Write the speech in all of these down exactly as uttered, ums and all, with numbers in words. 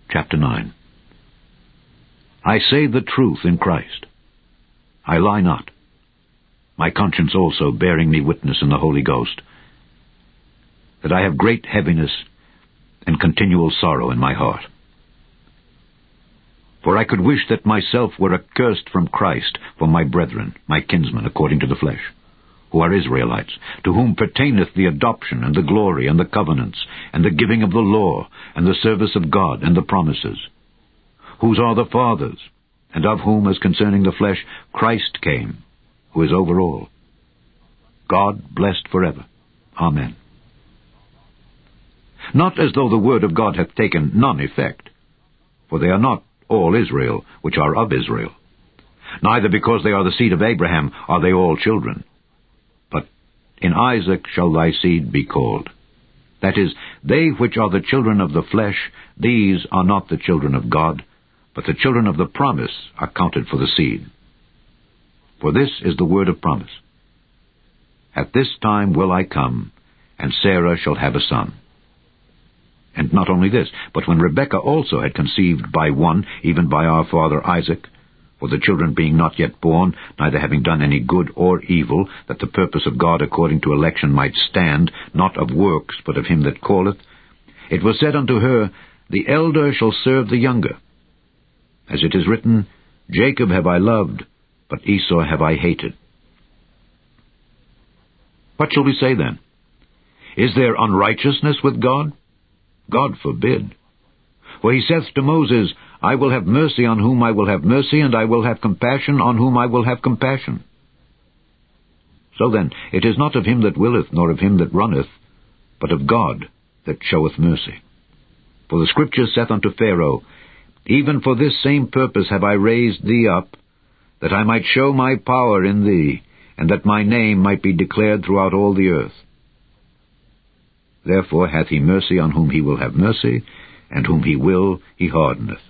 Chapter nine. I say the truth in Christ. I lie not. My conscience also bearing me witness in the Holy Ghost, that I have great heaviness and continual sorrow in my heart. For I could wish that myself were accursed from Christ for my brethren, my kinsmen according to the flesh, who are Israelites, to whom pertaineth the adoption and the glory and the covenants, and the giving of the law, and the service of God, and the promises, whose are the fathers, and of whom, as concerning the flesh, Christ came, who is over all. God blessed forever. Amen. Not as though the word of God hath taken none effect, for they are not all Israel which are of Israel. Neither because they are the seed of Abraham are they all children. But in Isaac shall thy seed be called. That is, they which are the children of the flesh, these are not the children of God, but the children of the promise are counted for the seed. For this is the word of promise. At this time will I come, and Sarah shall have a son. And not only this, but when Rebekah also had conceived by one, even by our father Isaac, for the children being not yet born, neither having done any good or evil, that the purpose of God according to election might stand, not of works, but of him that calleth, it was said unto her, The elder shall serve the younger. As it is written, Jacob have I loved, but Esau have I hated. What shall we say then? Is there unrighteousness with God? God forbid. For he saith to Moses, I will have mercy on whom I will have mercy, and I will have compassion on whom I will have compassion. So then, it is not of him that willeth, nor of him that runneth, but of God that showeth mercy. For the Scripture saith unto Pharaoh, Even for this same purpose have I raised thee up, that I might show my power in thee, and that my name might be declared throughout all the earth. Therefore hath he mercy on whom he will have mercy, and whom he will he hardeneth.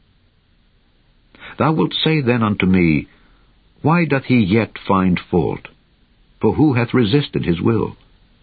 Thou wilt say then unto me, Why doth he yet find fault? For who hath resisted his will?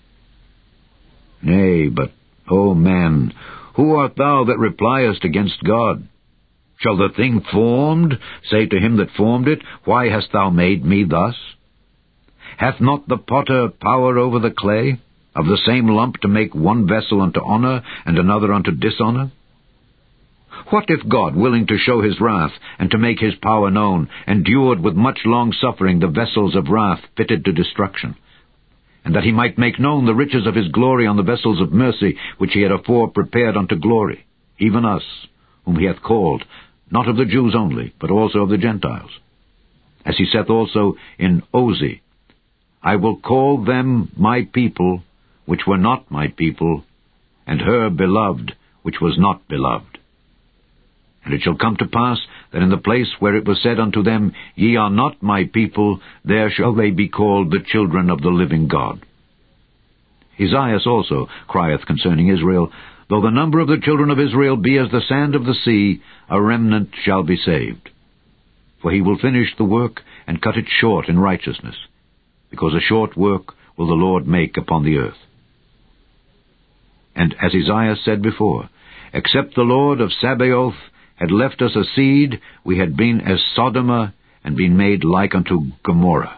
Nay, but, O man, who art thou that repliest against God? Shall the thing formed say to him that formed it, Why hast thou made me thus? Hath not the potter power over the clay, of the same lump to make one vessel unto honor, and another unto dishonor? What if God, willing to show his wrath, and to make his power known, endured with much long-suffering the vessels of wrath fitted to destruction, and that he might make known the riches of his glory on the vessels of mercy, which he had afore prepared unto glory, even us, whom he hath called, not of the Jews only, but also of the Gentiles? As he saith also in Osee, I will call them my people, which were not my people, and her beloved, which was not beloved. And it shall come to pass, that in the place where it was said unto them, Ye are not my people, there shall they be called the children of the living God. Esaias also crieth concerning Israel, Though the number of the children of Israel be as the sand of the sea, a remnant shall be saved. For he will finish the work, and cut it short in righteousness, because a short work will the Lord make upon the earth. And as Isaiah said before, Except the Lord of Sabaoth had left us a seed, we had been as Sodom, and been made like unto Gomorrah.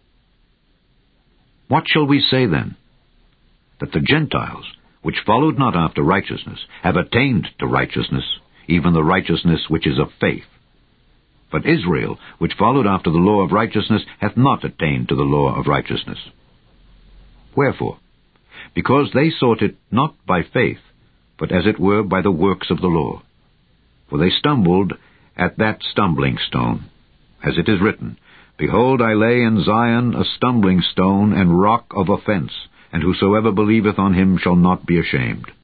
What shall we say then? That the Gentiles, which followed not after righteousness, have attained to righteousness, even the righteousness which is of faith. But Israel, which followed after the law of righteousness, hath not attained to the law of righteousness. Wherefore? Because they sought it not by faith, but as it were by the works of the law. For they stumbled at that stumbling stone. As it is written, Behold, I lay in Zion a stumbling stone and rock of offense, and whosoever believeth on him shall not be ashamed.